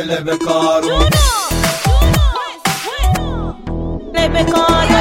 لب کارون لب کارون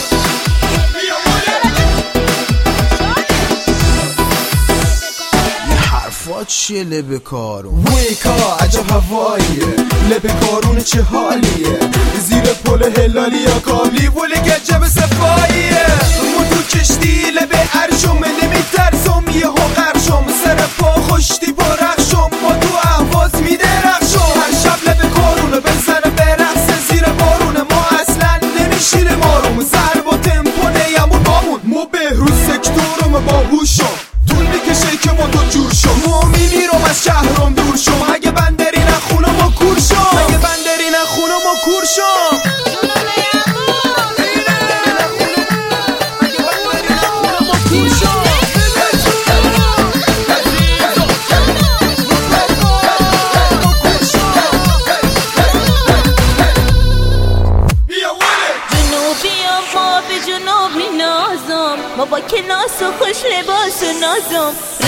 حرفات چیه لب کارون؟ ویکا عجب هواییه، لب کارون چه حالیه، زیر پل هلالی یا کابلی ولی گجب صفاییه. ما تو کشتی لب عرشم نمیترسم یه ها قرشم، سر پا خوشتی با رخشم، ما تو احواز میدرخشم. هر شب لب کارونه بزنه برقصه زیر بارونه، ما اصلا نمیشیریم آروم، ضرب و تمپو نیمون بامون. ما بهروز سکتورم باهوشم، طول میکشه که ما تو جور شم، ما میمیرم از شهرم دور شم. اگه بندری نخونه ما کور شم، اگه بندری نخونه ما کور شم. ما با کلاس و خوش لباس و نازم،